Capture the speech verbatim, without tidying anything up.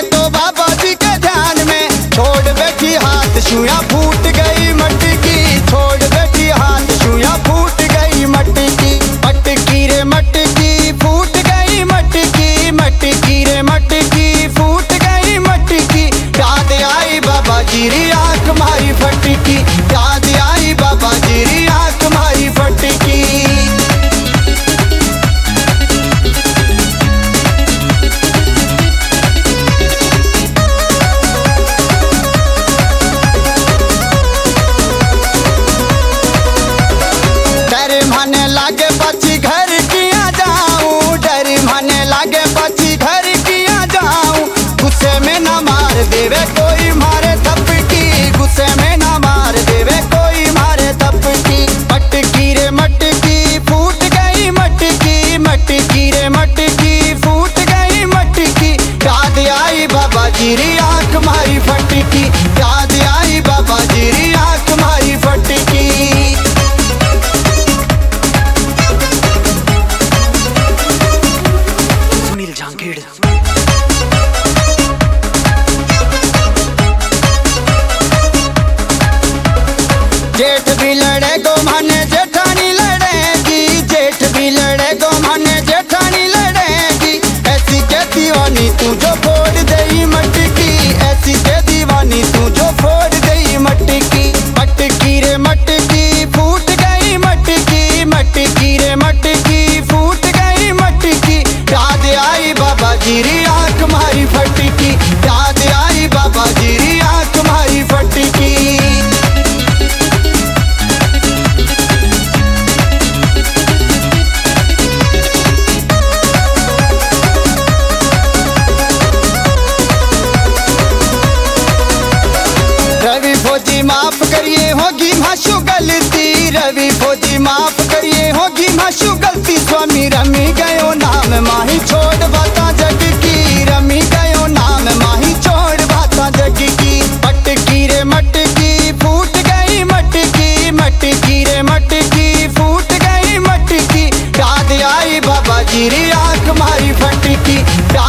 तो बाबा जी के ध्यान में, छोड़ बैठी हाथ छुया फूट गई मटकी, छोड़ बैठी हाथ छुया फूट गई मटकी, मटकी रे मटकी फूट गई मटकी, मटकी रे मटकी फूट गई मटकी। याद आई बाबा जी री आंख मारी फटकी, याद आई बाबा जी री आंख मारी फटकी। डर माने लागे बची घर किया जाऊं, डर माने लागे बची घर किया जाऊं, गुस्से में न मार देवे कोई मारे थपकी, गुस्से में न मार देवे कोई मारे थपकी। मटकी रे मटकी फूट गई मटकी, मटकी रे मटकी फूट गई मटकी। याद आई बाबा जी री आंख मारी फटकी, याद आई बाबा जी री आंख मारी फटकी। सुनील जांगीड़। जेठ भी लड़े गो माने जेठानी लड़ेगी, जेठ भी लड़े गो माने जेठानी लड़ेगी। ऐसी के दीवानी तू जो फोड़ दई मटकी, ऐसी के दीवानी तू जो फोड़ दई मटकी। मटकी रे मटकी फूट गई मटकी, मटकी रे मटकी फूट गई मटकी। याद आई बाबा जी री आंख मारी फटकी, याद आई बाबा जी री आंख मारी फटकी। रवि फौजी माफ करिए होगी माशु गलती, रवि फौजी माफ करिए होगी माशु गलती। स्वामी रमी गयो नाम माही छोड़ बाता जग की, रमी गयो नाम माही छोड़ बाता जग की। मटकी रे मटकी फूट गई मटकी, मटकी रे मटकी फूट गई मटकी। याद आई बाबा जी री आंख मारी फटकी।